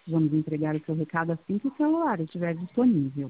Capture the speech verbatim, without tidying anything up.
vamos entregar o seu recado assim que o celular estiver disponível.